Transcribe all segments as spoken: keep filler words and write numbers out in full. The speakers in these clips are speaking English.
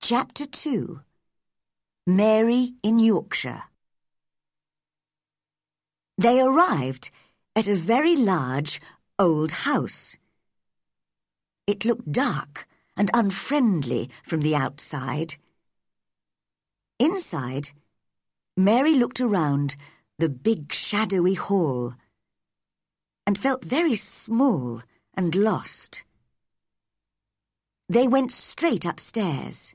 Chapter two. Mary in Yorkshire. They arrived at a very large old house. It looked dark and unfriendly from the outside. Inside, Mary looked around the big shadowy hall and felt very small and lost. They went straight upstairs.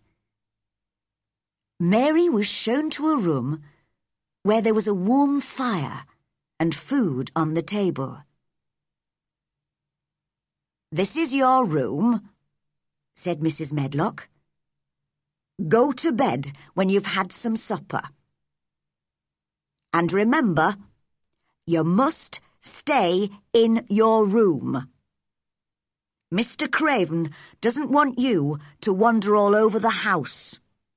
Mary was shown to a room where there was a warm fire and food on the table. "This is your room," said Missus Medlock. "Go to bed when you've had some supper. And remember, you must stay in your room. Mister Craven doesn't want you to wander all over the house."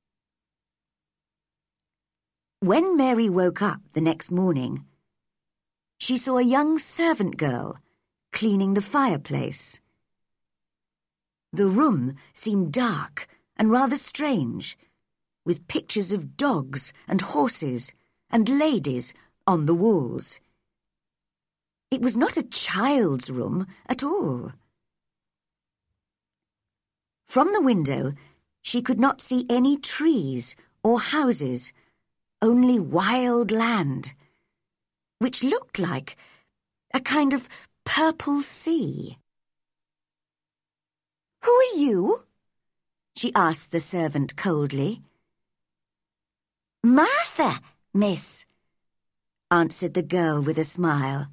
When Mary woke up the next morning, she saw a young servant girl cleaning the fireplace. The room seemed dark and rather strange, with pictures of dogs and horses and ladies on the walls. It was not a child's room at all. From the window, she could not see any trees or houses, only wild land, which looked like a kind of purple sea. "Who are you?" she asked the servant coldly. "Martha, miss," answered the girl with a smile.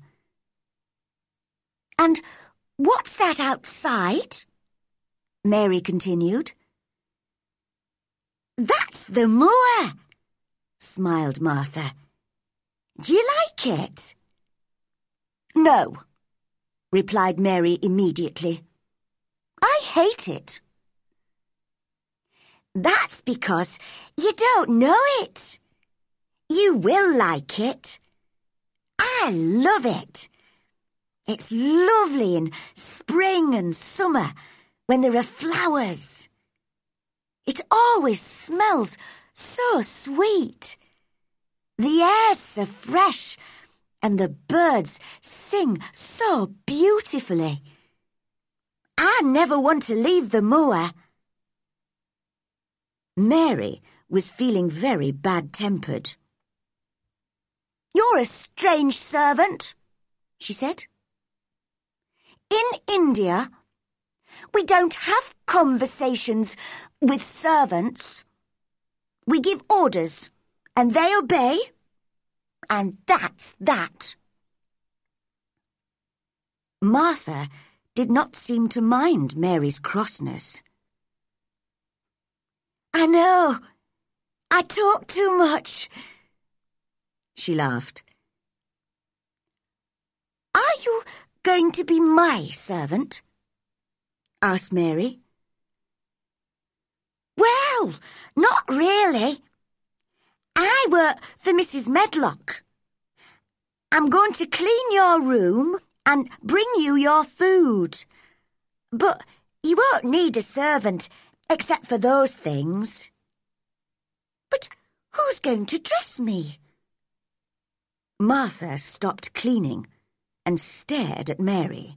"And what's that outside?" Mary continued. "That's the moor," smiled Martha. "Do you like it?" "No," replied Mary immediately. "I hate it." "That's because you don't know it. You will like it. I love it. It's lovely in spring and summer when there are flowers. It always smells so sweet. The air's so fresh and the birds sing so beautifully. I never want to leave the moor." Mary was feeling very bad-tempered. "You're a strange servant," she said. "In India, we don't have conversations with servants. We give orders, and they obey, and that's that." Martha did not seem to mind Mary's crossness. "I know, I talk too much," she laughed. "Are you going to be my servant?" asked Mary. "Well, not really. I work for Missus Medlock. I'm going to clean your room and bring you your food. But you won't need a servant except for those things." "But who's going to dress me?" Martha stopped cleaning and stared at Mary.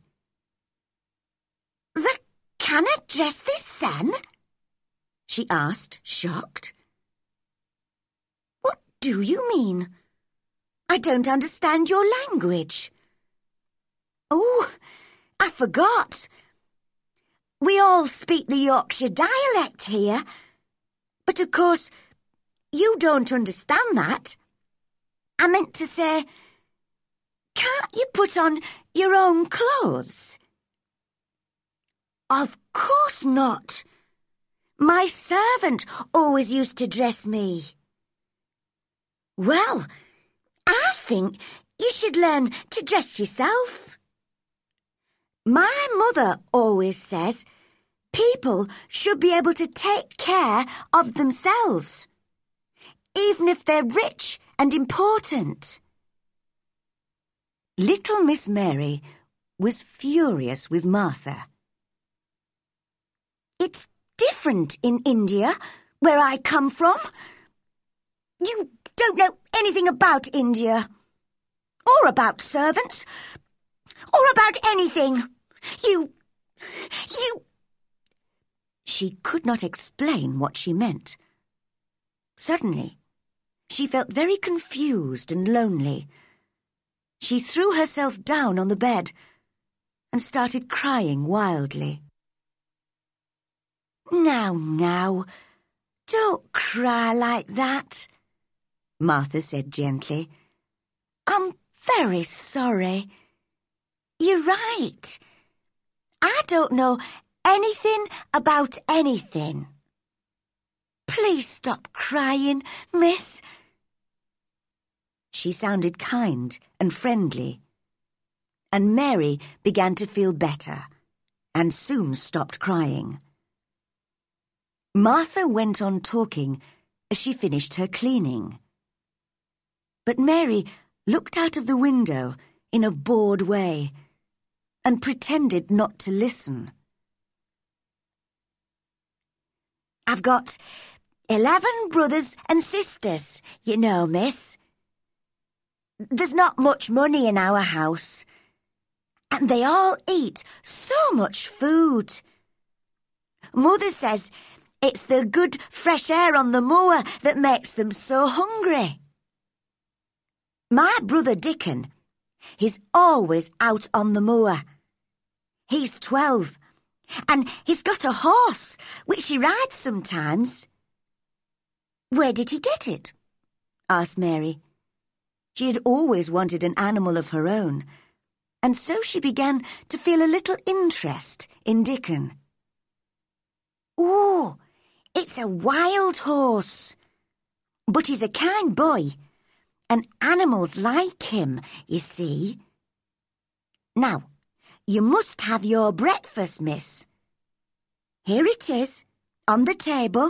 "The can I dress this son?" she asked, shocked. "What do you mean? I don't understand your language." "Oh, I forgot. We all speak the Yorkshire dialect here, but of course you don't understand that. I meant to say, can't you put on your own clothes?" "Of course not. My servant always used to dress me." "Well, I think you should learn to dress yourself. My mother always says people should be able to take care of themselves, even if they're rich and important." Little Miss Mary was furious with Martha. "It's different in India, where I come from. You don't know anything about India, or about servants, or about anything. You... you... She could not explain what she meant. Suddenly, she felt very confused and lonely. She threw herself down on the bed and started crying wildly. "Now, now, don't cry like that," Martha said gently. "I'm very sorry. You're right. I don't know anything about anything. Please stop crying, miss." She sounded kind and friendly, and Mary began to feel better and soon stopped crying. Martha went on talking as she finished her cleaning. But Mary looked out of the window in a bored way and pretended not to listen. "I've got eleven brothers and sisters, you know, miss. There's not much money in our house, and they all eat so much food. Mother says it's the good fresh air on the moor that makes them so hungry. My brother Dickon, he's always out on the moor. He's twelve, and he's got a horse, which he rides sometimes." "Where did he get it?" asked Mary. She had always wanted an animal of her own, and so she began to feel a little interest in Dickon. "Oh, it's a wild horse, but he's a kind boy, and animals like him, you see. Now, you must have your breakfast, miss. Here it is, on the table."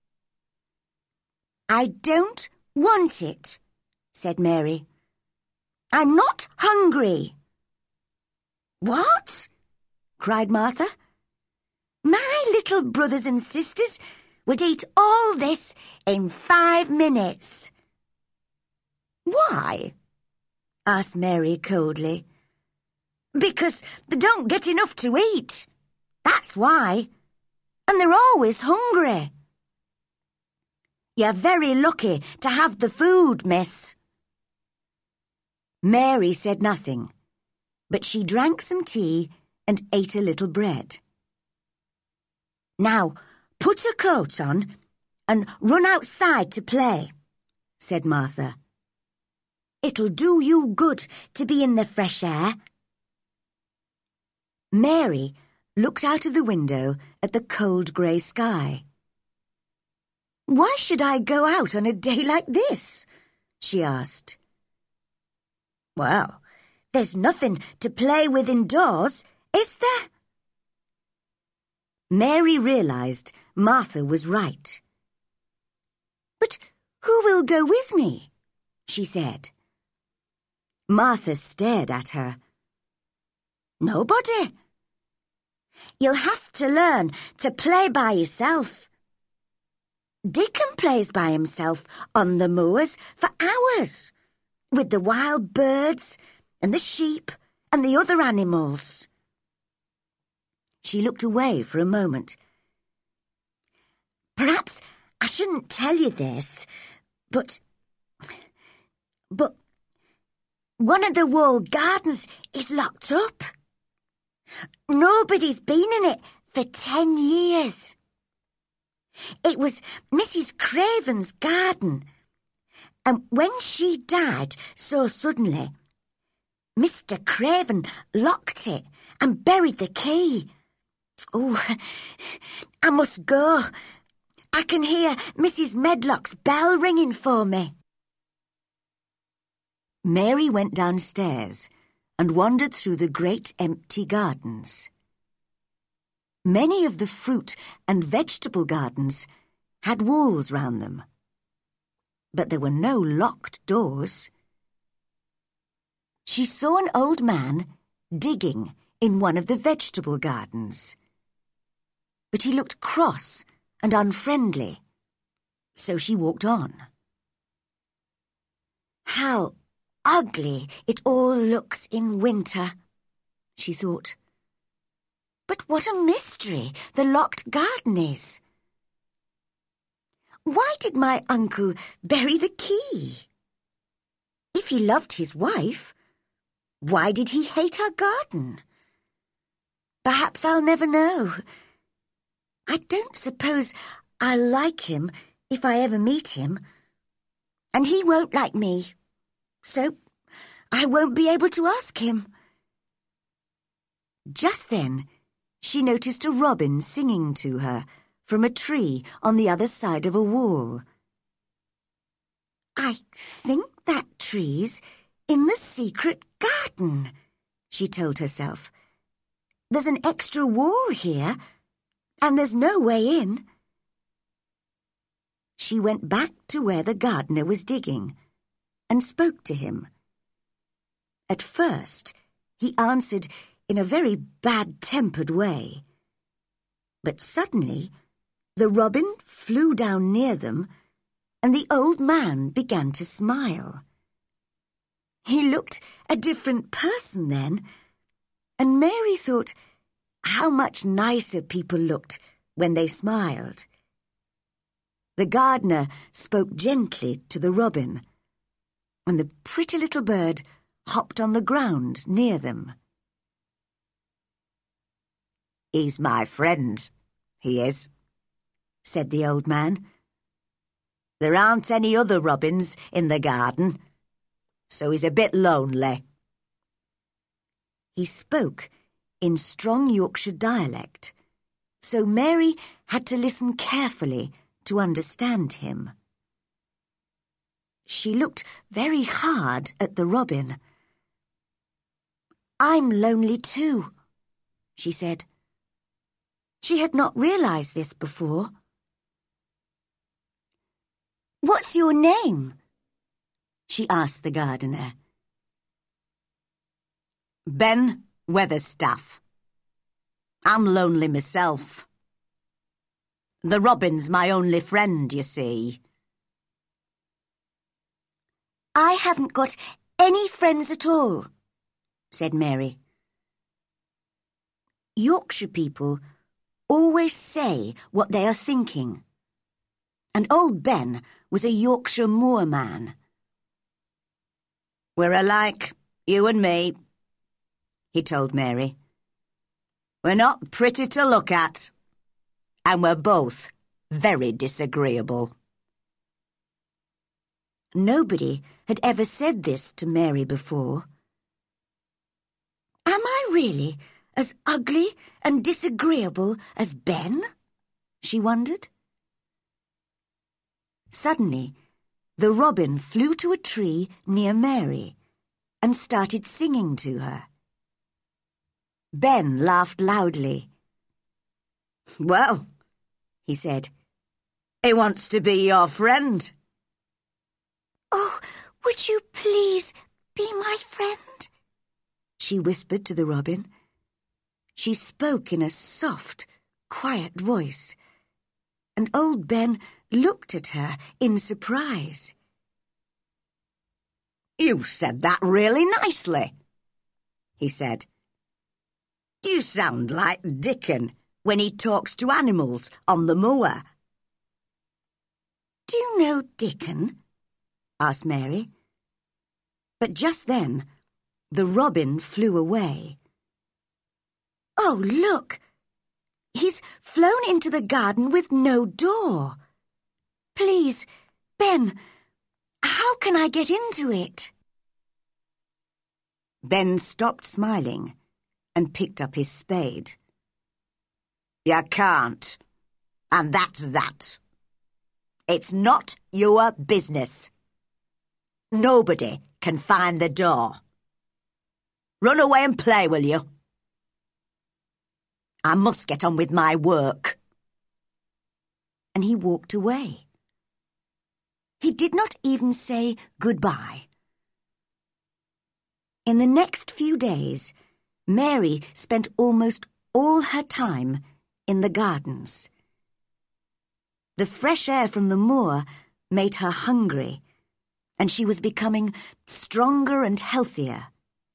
"I don't want it," said Mary. "I'm not hungry." "What?" cried Martha. "My little brothers and sisters would eat all this in five minutes." "Why?" asked Mary coldly. "Because they don't get enough to eat. That's why. And they're always hungry." "You're very lucky to have the food, miss." Mary said nothing, but she drank some tea and ate a little bread. "Now, put a coat on and run outside to play," said Martha. "It'll do you good to be in the fresh air." Mary looked out of the window at the cold grey sky. "Why should I go out on a day like this?" she asked. "Well, there's nothing to play with indoors, is there?" Mary realised Martha was right. "But who will go with me?" she said. Martha stared at her. "Nobody. You'll have to learn to play by yourself. Dickon plays by himself on the moors for hours, with the wild birds and the sheep and the other animals." She looked away for a moment. "Perhaps I shouldn't tell you this, but... but one of the walled gardens is locked up. Nobody's been in it for ten years. It was Missus Craven's garden, and when she died so suddenly, Mister Craven locked it and buried the key. Oh, I must go. I can hear Missus Medlock's bell ringing for me." Mary went downstairs and wandered through the great empty gardens. Many of the fruit and vegetable gardens had walls round them, but there were no locked doors. She saw an old man digging in one of the vegetable gardens, but he looked cross and unfriendly So she walked on. How ugly it all looks in winter, she thought. But what a mystery the locked garden is. Why did my uncle bury the key? If he loved his wife, why did he hate our garden? Perhaps I'll never know. I don't suppose I'll like him if I ever meet him. And he won't like me, so I won't be able to ask him. Just then, she noticed a robin singing to her from a tree on the other side of a wall. I think that tree's in the secret garden, she told herself. There's an extra wall here, and there's no way in. She went back to where the gardener was digging and spoke to him. At first, he answered in a very bad-tempered way. But suddenly, the robin flew down near them, and the old man began to smile. He looked a different person then, and Mary thought how much nicer people looked when they smiled. The gardener spoke gently to the robin, and the pretty little bird hopped on the ground near them. "He's my friend, he is," said the old man. "There aren't any other robins in the garden, so he's a bit lonely." He spoke in strong Yorkshire dialect, so Mary had to listen carefully to understand him. She looked very hard at the robin. "I'm lonely too," she said. She had not realized this before. "What's your name?" she asked the gardener. "Ben Weatherstaff. I'm lonely myself. The robin's my only friend, you see." "I haven't got any friends at all," said Mary. Yorkshire people always say what they are thinking, and old Ben was a Yorkshire moorman. "We're alike, you and me," he told Mary. "We're not pretty to look at, and we're both very disagreeable." Nobody had ever said this to Mary before. "Am I really as ugly and disagreeable as Ben?" she wondered. Suddenly, the robin flew to a tree near Mary and started singing to her. Ben laughed loudly. "Well," he said, "he wants to be your friend." "Oh, would you please be my friend?" she whispered to the robin. She spoke in a soft, quiet voice, and old Ben looked at her in surprise. "You said that really nicely," he said. "You sound like Dickon when he talks to animals on the moor." "Do you know Dickon?" asked Mary. But just then, the robin flew away. "Oh, look! He's flown into the garden with no door. Please, Ben, how can I get into it?" Ben stopped smiling and picked up his spade. "You can't, and that's that. It's not your business. Nobody can find the door. Run away and play, will you? I must get on with my work." And he walked away. He did not even say goodbye. In the next few days, Mary spent almost all her time in the gardens. The fresh air from the moor made her hungry, and she was becoming stronger and healthier.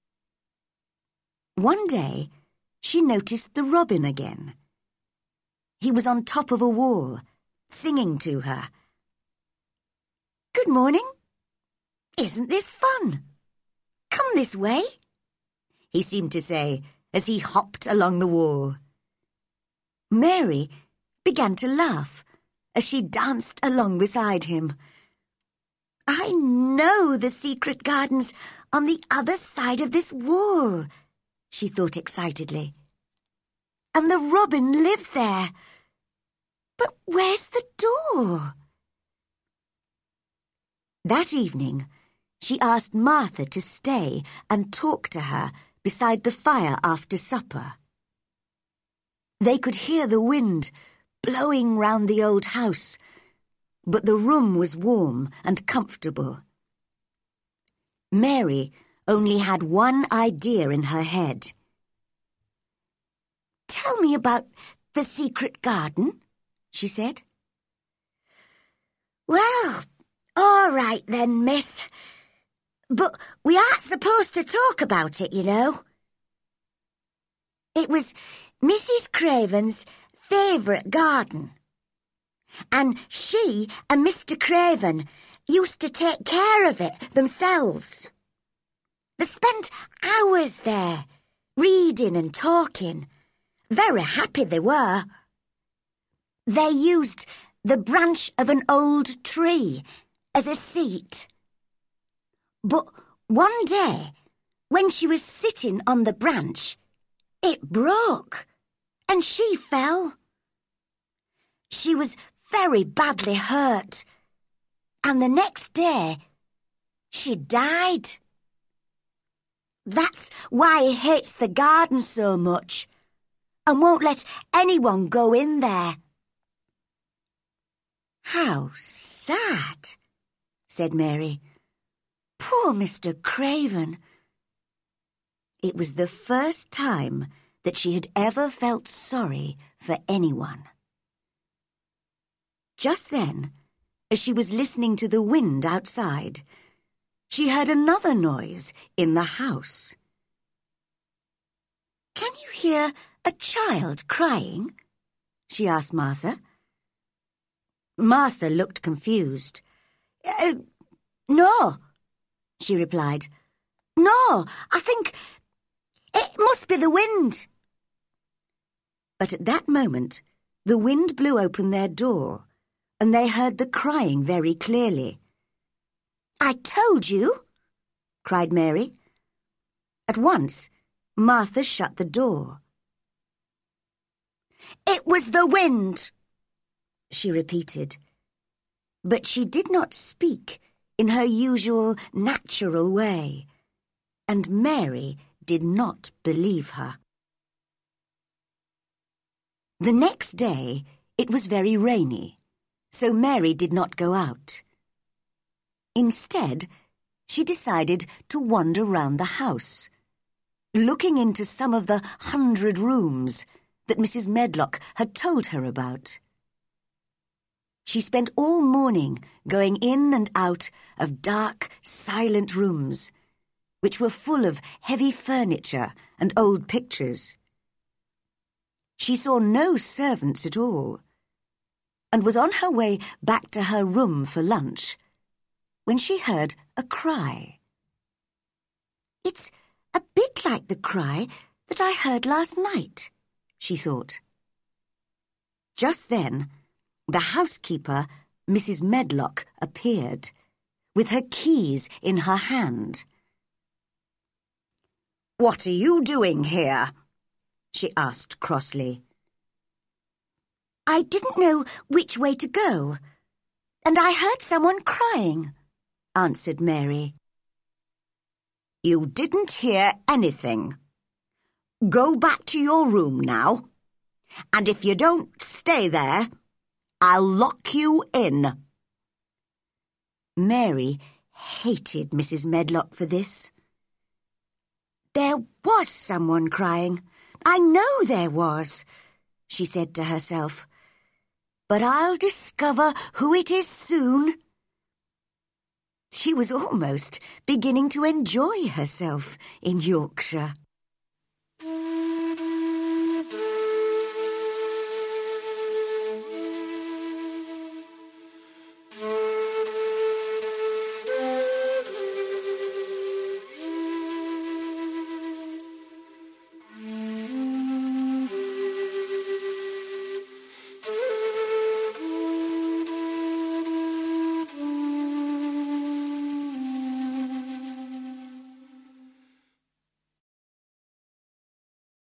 One day, she noticed the robin again. He was on top of a wall, singing to her. "Good morning. Isn't this fun? Come this way," he seemed to say as he hopped along the wall. Mary began to laugh as she danced along beside him. "I know the secret gardens on the other side of this wall," she thought excitedly. "And the robin lives there. But where's the door?" That evening, she asked Martha to stay and talk to her beside the fire after supper. They could hear the wind blowing round the old house, but the room was warm and comfortable. Mary only had one idea in her head. "Tell me about the secret garden," she said. "Well, all right then, miss. But we aren't supposed to talk about it, you know. It was Missus Craven's favourite garden. And she and Mister Craven used to take care of it themselves. They spent hours there, reading and talking. Very happy they were. They used the branch of an old tree as a seat. But one day, when she was sitting on the branch, it broke, and she fell. She was very badly hurt, and the next day, she died. That's why he hates the garden so much, and won't let anyone go in there." "How sad," said Mary. "Poor Mister Craven." It was the first time that she had ever felt sorry for anyone. Just then, as she was listening to the wind outside, she heard another noise in the house. "Can you hear a child crying?" she asked Martha. Martha looked confused. Uh, "No," she replied. "No, I think it must be the wind." But at that moment, the wind blew open their door, and they heard the crying very clearly. "I told you," cried Mary. At once, Martha shut the door. "It was the wind," she repeated. But she did not speak in her usual natural way, and Mary did not believe her. The next day, it was very rainy, so Mary did not go out. Instead, she decided to wander round the house, looking into some of the hundred rooms that Missus Medlock had told her about. She spent all morning going in and out of dark, silent rooms, which were full of heavy furniture and old pictures. She saw no servants at all, and was on her way back to her room for lunch when she heard a cry. "It's a bit like the cry that I heard last night," she thought. Just then, the housekeeper, Missus Medlock, appeared, with her keys in her hand. "What are you doing here?" she asked crossly. "I didn't know which way to go, and I heard someone crying," answered Mary. "You didn't hear anything. Go back to your room now, and if you don't stay there, I'll lock you in." Mary hated Missus Medlock for this. "There was someone crying. I know there was," she said to herself. but I'll discover who it is soon." She was almost beginning to enjoy herself in Yorkshire.